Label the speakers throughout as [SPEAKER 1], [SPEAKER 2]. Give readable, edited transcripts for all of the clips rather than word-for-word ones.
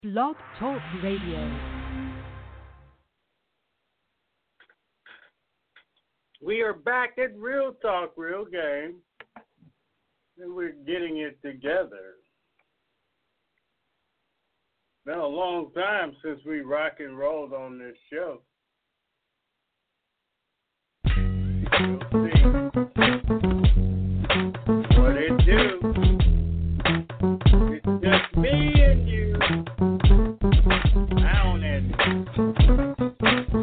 [SPEAKER 1] Blog Talk Radio.
[SPEAKER 2] We are back at Real Talk, Real Game, and we're getting it together. Been a long time since we rock and rolled on this show. We'll see what it do. It's just me and you. I don't end it.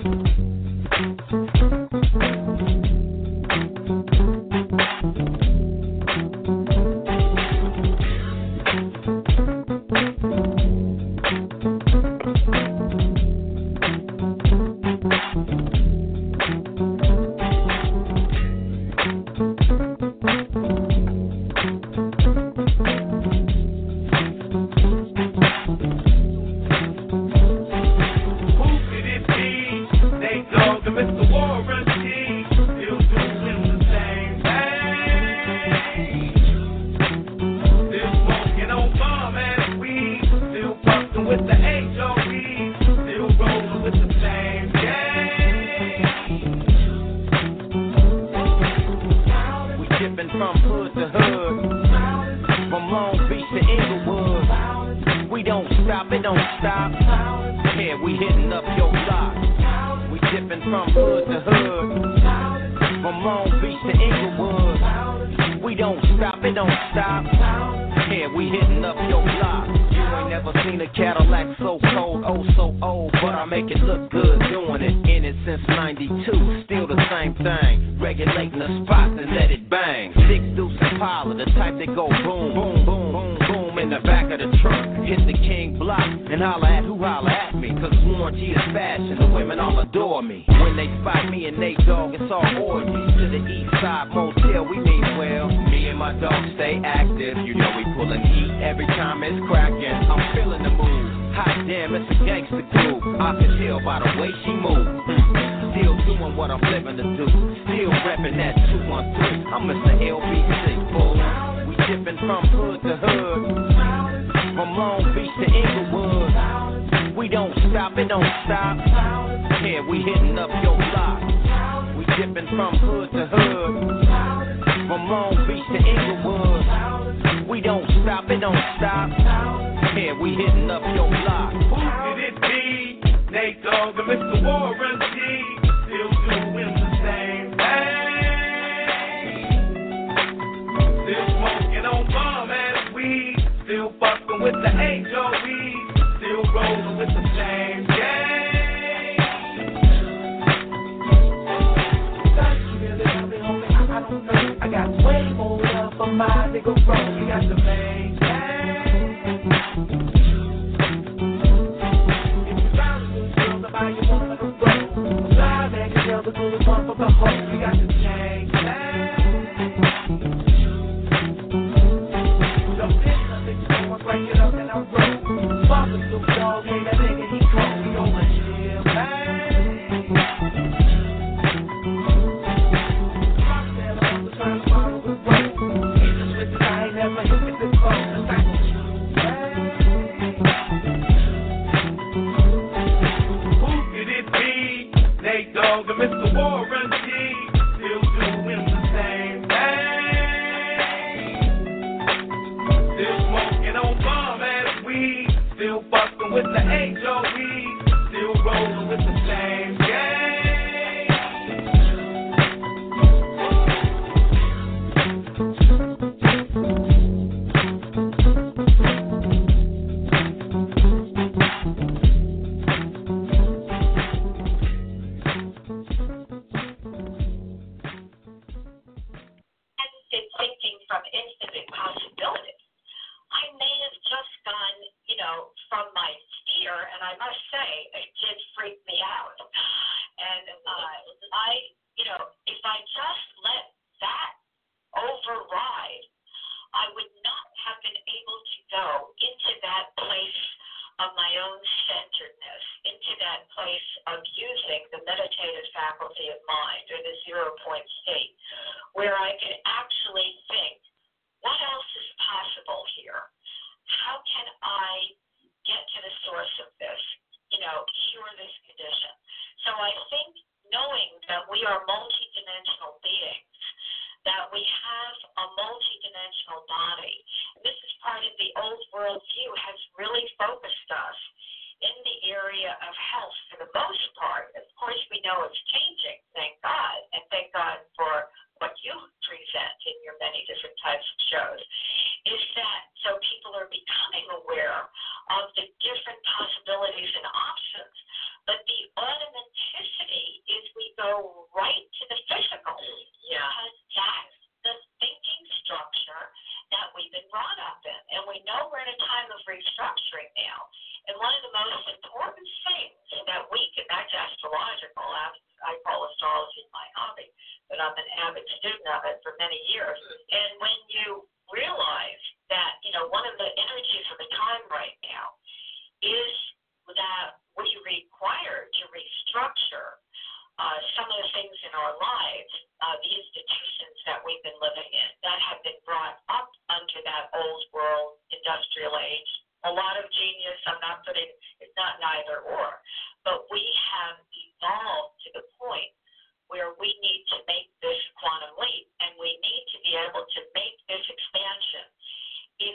[SPEAKER 3] Where I can actually think, what else is possible here? How can I get to the source different possibilities and options. But the automaticity is we go right to the physical. Yeah. Because that's the thinking structure that we've been brought up in. And we know we're in a time of restructuring now. And one of the most important things that we can, that's astrological, I call astrology my hobby, but I'm an avid student of it for many years. And when you realize that, one of the energies of the time right now is that we require to restructure some of the things in our lives, the institutions that we've been living in that have been brought up under that old world industrial age. A lot of genius, it's not neither or, but we have evolved to the point where we need to make this quantum leap, and we need to be able to make this expansion in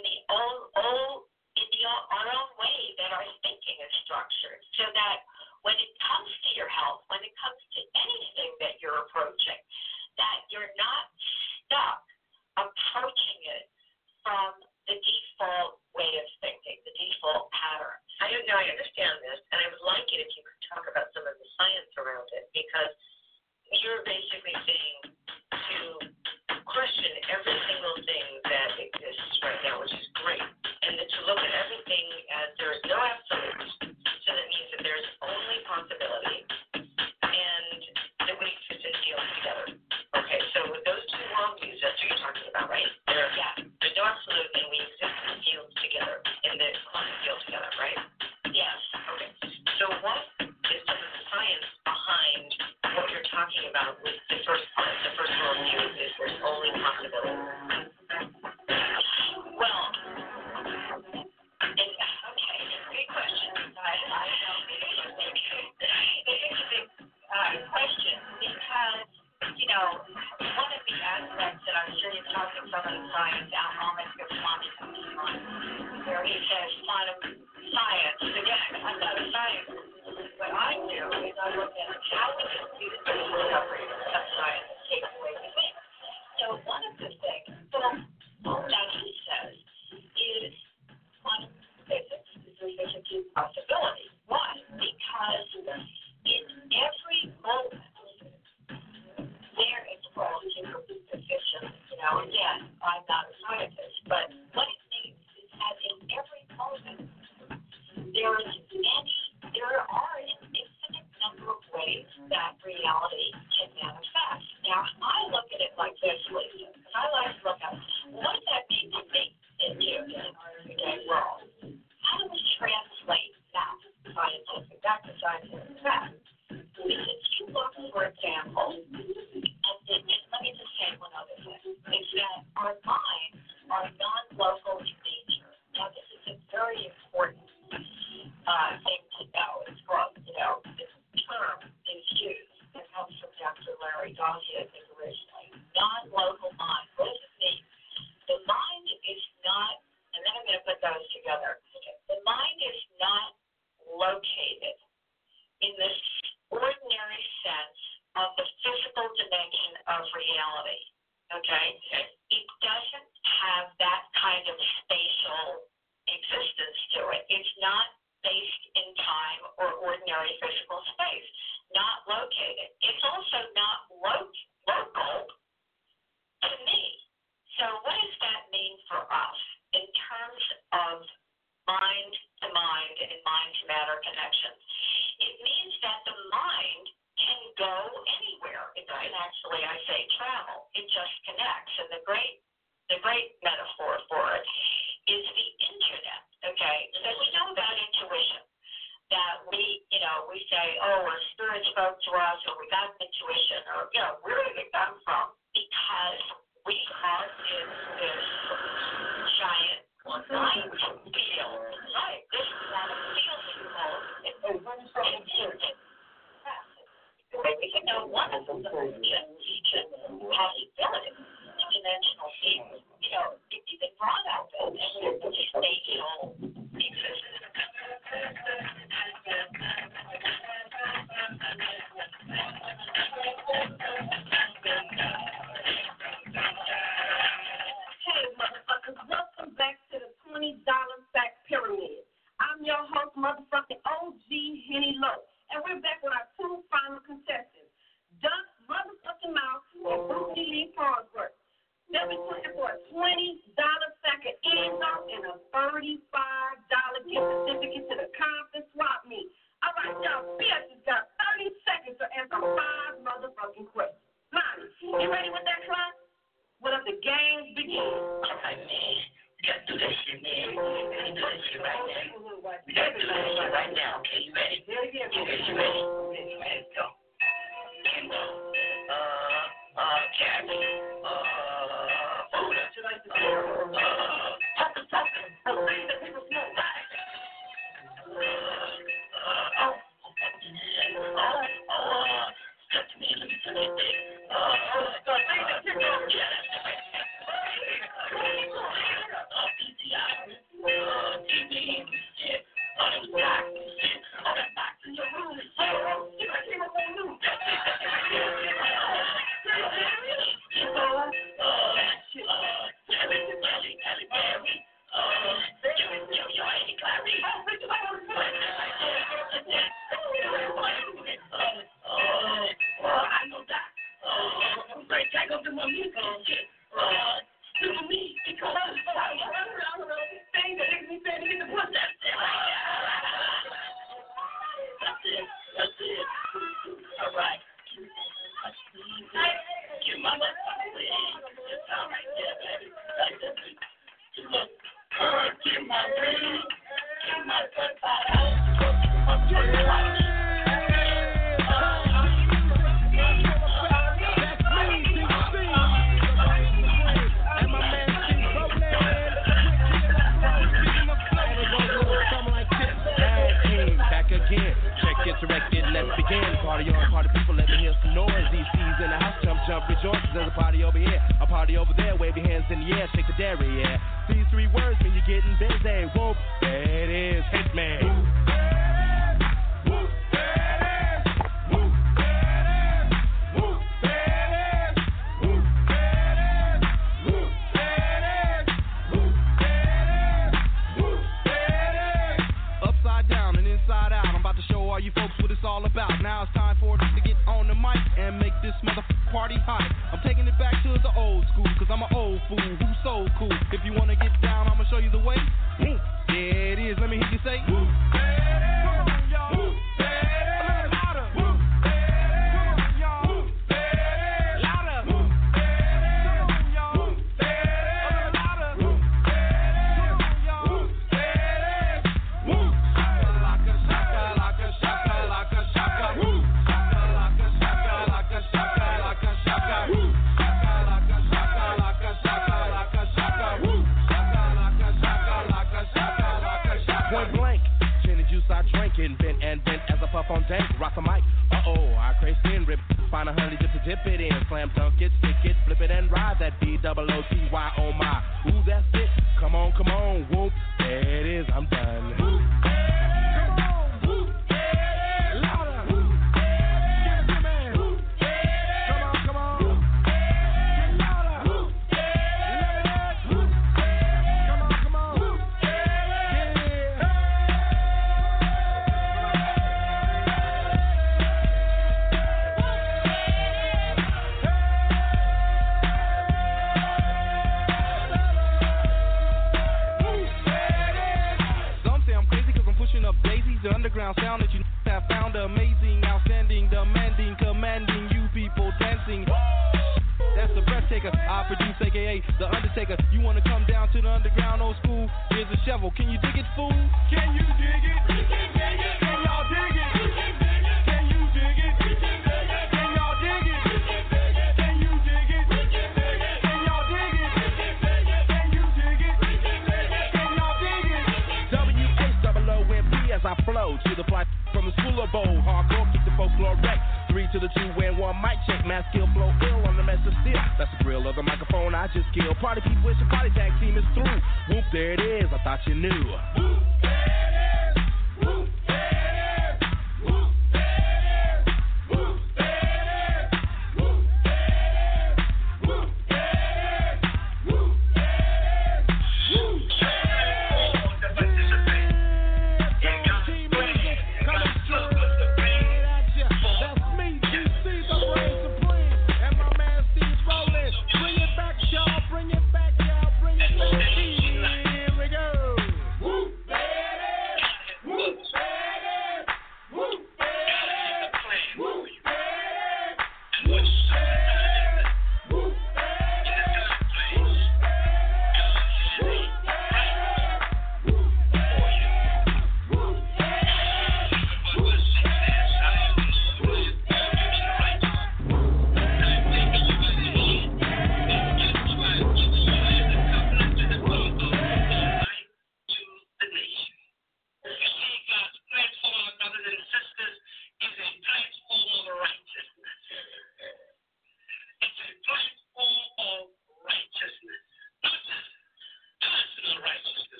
[SPEAKER 3] our own way that our thinking is structured, so that when it comes to your health, when it comes to anything that you're approaching, that you're not stuck approaching it from the default way of thinking, the default pattern.
[SPEAKER 4] I understand this, and I would like it if you could talk about some of the science around it, because you're basically saying to question every single thing that exists right now, which is great, and to look at everything as there is no absolute. So that means that there's only possibility, and that we exist and feel together. Okay, so with those two worldviews, that's what you're talking about, right? There's no absolute, and we exist and feel together in the quantum field together, right?
[SPEAKER 3] Yes.
[SPEAKER 4] Okay. So what is some of the science behind what you're talking about with the first part? The first worldview is there's only possibility.
[SPEAKER 3] Well, okay, good question. It's a big question because, one of the aspects that I'm sure you're talking from in science, Al Mohammed goes on, where he says quantum science. Again, I'm not a scientist. What I do is I look at how we can use the discovery of science to take away the things. So one of the things that he says is quantum physics is a physical possibility. Why? Because in every moment there is called superposition. Again, I'm not a scientist, but what it means is that in every moment there are an infinite number of ways that reality can manifest. Now, I look at it like this, Lisa, because I like to look at what does that mean to me and you in our everyday world? How do we translate that back to scientific fact? Because if you look, for example, let me just say one other thing, is that our minds are non-local in nature. Now, this is a very important thing to know. It's called, this term is used. It comes from Dr. Larry Dossey, I think, originally. Non-local mind. What does it mean? The mind is not, and then I'm going to put those together. The mind is not located in this ordinary sense of the physical dimension of reality. Okay? It doesn't have that kind of spatial existence to it. It's not based in time or ordinary physical space. Not located. It's also not local to me. So what does that mean for us in terms of mind to mind and mind to matter connections? It means that the mind can go anywhere. It doesn't actually, I say, travel. It just connects. And the great metaphor for it is the internet. Okay, so we know about intuition. That we say, our spirit spoke to us, or we got intuition, or where did it come from? Because we are in this giant mind field, right? This quantum field is called. We can know one of the possibilities, dimensional field. It's been brought up in spatial existence.
[SPEAKER 5] Hey, motherfuckers, welcome back to the $20 Fact Pyramid. I'm your host,
[SPEAKER 3] motherfucking OG Henny Low. And we're back with our two final contestants, Duck Motherfucking Mouth and Brucey Lee Farnsworth. They'll be playing for a $20 second in-off and a $35 gift certificate to the conference swap meet. All right, y'all, Fierce has got 30 seconds to answer 5 motherfucking questions. Lonnie, you ready with that class? Well, let the games begin.
[SPEAKER 4] All right, man. We gotta do this shit, man. We gotta do this shit right now. We gotta do this shit right now. Okay, you ready? Okay, you ready? Let's go. Cat.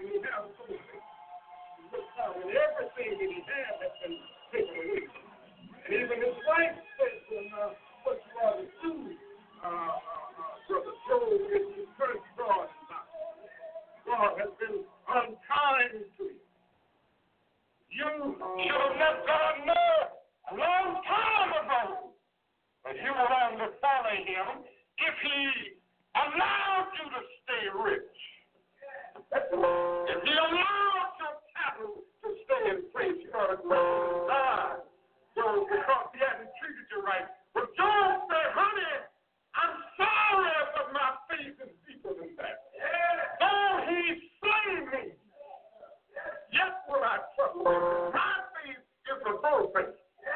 [SPEAKER 5] he have no faith. Look how and everything that he had has been taken away. And even his wife said to him, what you ought to do, Brother Job, is to curse God and not. God has been unkind to you. You should have let God know a long time ago that you were on to follow him if he allowed you to stay rich. If he allowed your cattle to stay in place, you ought to die. So because he hadn't treated you right. But Job said, honey, I'm sorry, but my faith is deeper than that. Though he slay me, yet will I trust him. My faith is a full faith.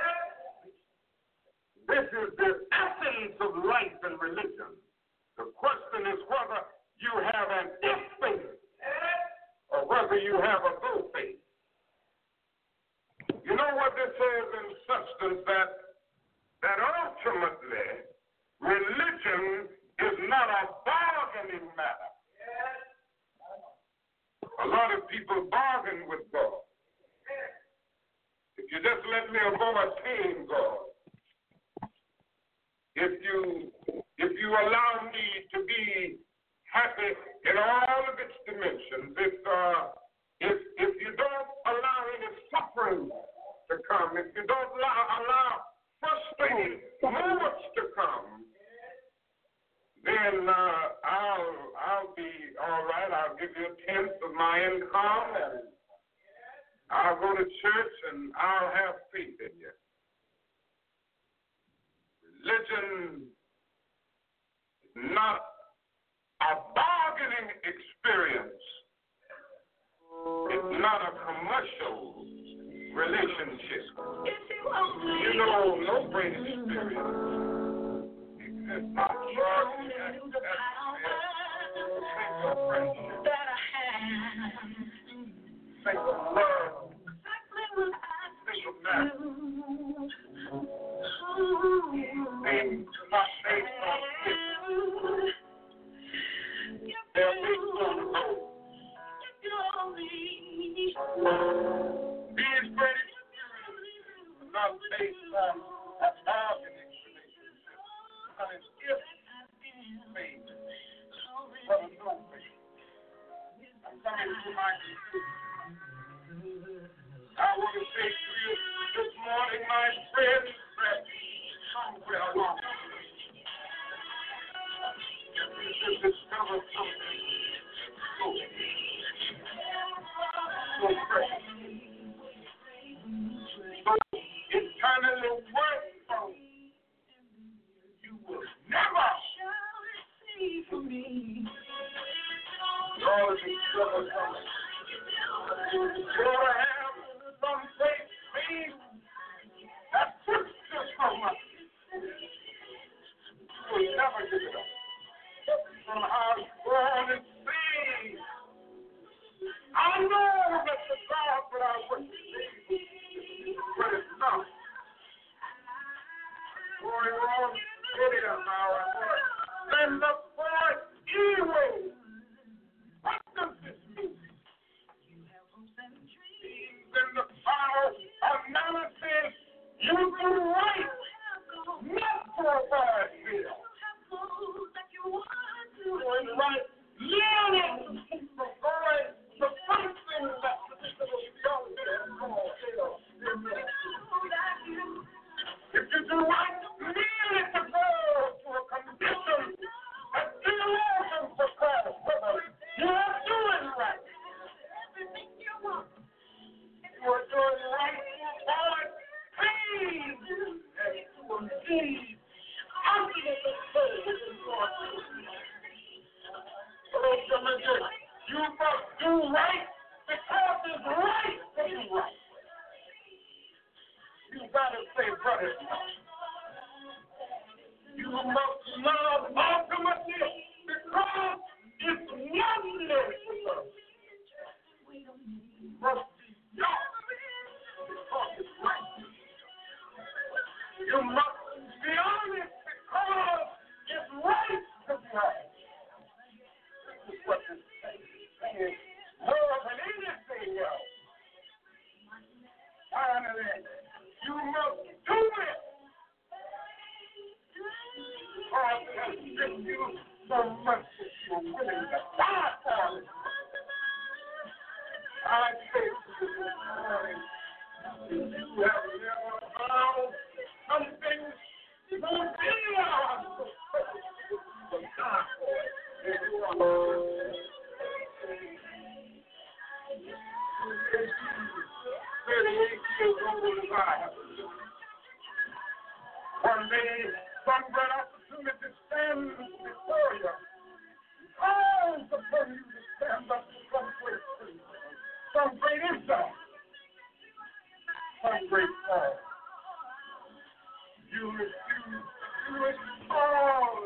[SPEAKER 5] This is the essence of life and religion. The question is whether you have an if faith or whether you have a go faith. You know what this says in substance, that ultimately religion is not a bargaining matter. A lot of people bargain with God. If you just let me avoid paying God, if you allow me to be happy in all of its dimensions, if you don't allow any suffering to come, if you don't allow frustrating moments to come, then I'll be all right. I'll give you a tenth of my income, and I'll go to church, and I'll have faith in you. Religion is not a bargaining experience. It's not a commercial relationship. You know, no great experience exists. Not think of friendship. Think of love. Think of marriage. Things are not based on faith. They're based on hope. These great experiences are not based on a bargaining relationship, but it's if faith, but a no faith. I'm coming to my conclusion. I want to say to you this morning, my friends, that somewhere along the way, you should discover something so precious. So eternally worthful. You will never see for me. Lord, discover something. Lord, I have some great things that puts us so much. You will never give it up. From our born and saved. I know that the God that I worship is, but it's not. Going on video now, I want to send up for evil. What does this mean? In the power of analysis, you do right, not for a bad feel. Doing right, learning from going the first thing that particular theology has called hell. If you do right, merely to go to a condition that theologians for Christ, you are doing right. You are doing right toward pain and to indeed ultimately faith in God. You must do right because it's right to do right. You gotta say, brother, you must love ultimately because it's oneness to love. You must be young because it's right. You must be honest because it's right to be honest. This is what this thing is. Love anything. You must do it. God has given you so much that you're willing to die for it. I say to you this morning, if you have never found something more beyond the gospel, if you are 38 years old as I have. One day, some great opportunity stands before you. Calls upon you to stand up to some great thing, some great insight, some great cause. You refuse to do it all.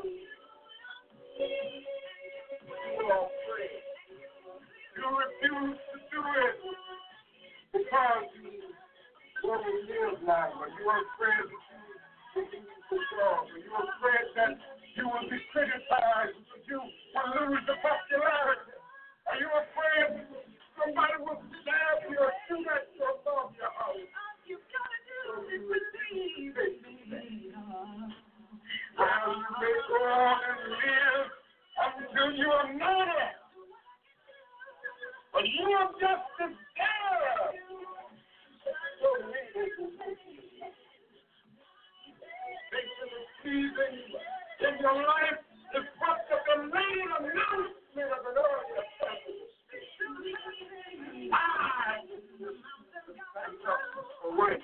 [SPEAKER 5] You are afraid. You refuse to do it because you want to live longer. You are afraid that you are afraid that you will be criticized, that you will lose the popularity. Are you afraid somebody will stab you or shoot at you above your house? You've got to do this with me. Well, you may go on and live until you are murdered. But you are just as dead. Season in your life is but the delayed announcement of an earlier purpose. I away.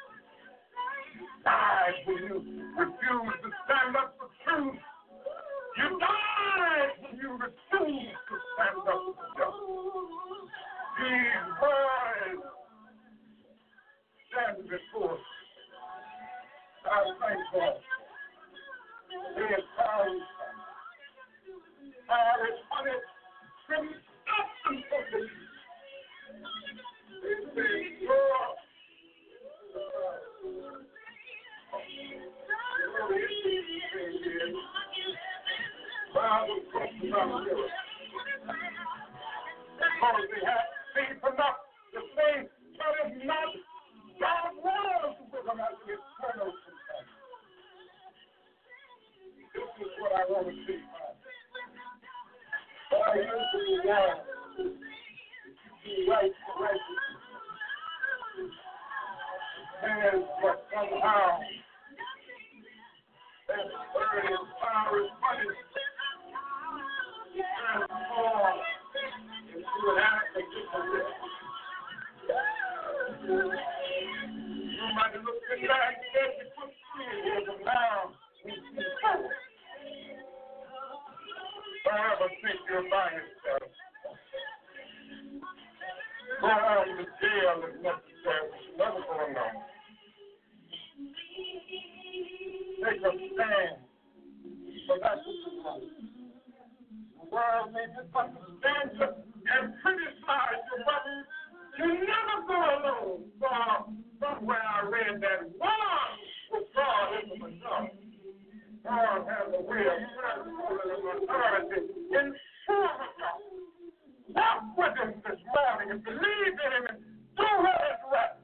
[SPEAKER 5] Died when you refused to stand up for truth. You died when you refused to stand up for justice. These boys stand before us. I thank God. They have found it's funny from substance of the they say, Lord, Bible talks about miracles. Because they have faith enough to say, but if not, God was with them as an eternal companion. This is what I want to see, man. But I used to be wrong. You be right for righteousness. And but somehow, that word is power is money. Transform into an act of difference. You might look at that and say, you put 3 years from now, we see forward. Don't ever think you're by yourself. Go on to jail if necessary, but you're never going to know. Take a stand, but that's what you want. The world may misunderstand you and criticize you, but you never go alone. Somewhere I read that one with God is the majority. God has a way of transforming the majority in front of God. Walk with him this morning and believe in him and do what is right.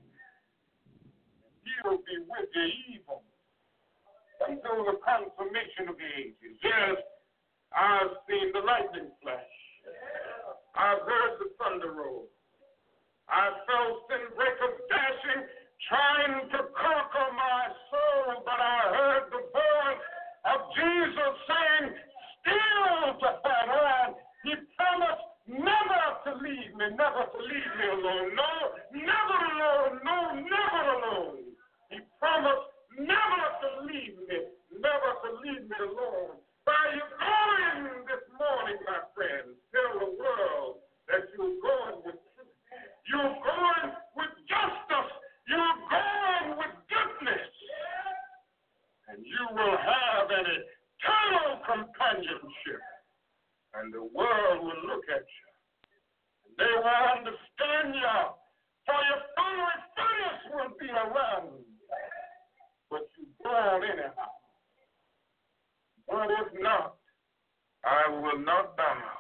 [SPEAKER 5] He will be with the evil until the consummation of the ages. Yes, I've seen the lightning flash. I've heard the thunder roll. I felt sin breakers dashing, trying to conquer my soul, but I heard the voice of Jesus saying, still to fight on. He promised never to leave me alone. No, never alone. No, never alone. He promised never to leave me alone. By you going this morning, my friends, tell the world that you're going with truth. You're going with justice. You're going with goodness. And you will have an eternal companionship. And the world will look at you. And they will understand you. For your fiery furnace will be around. But you're born anyhow. But if not, I will not bow.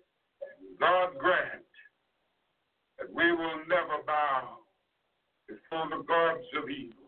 [SPEAKER 5] God grant that we will never bow before for the gods of evil.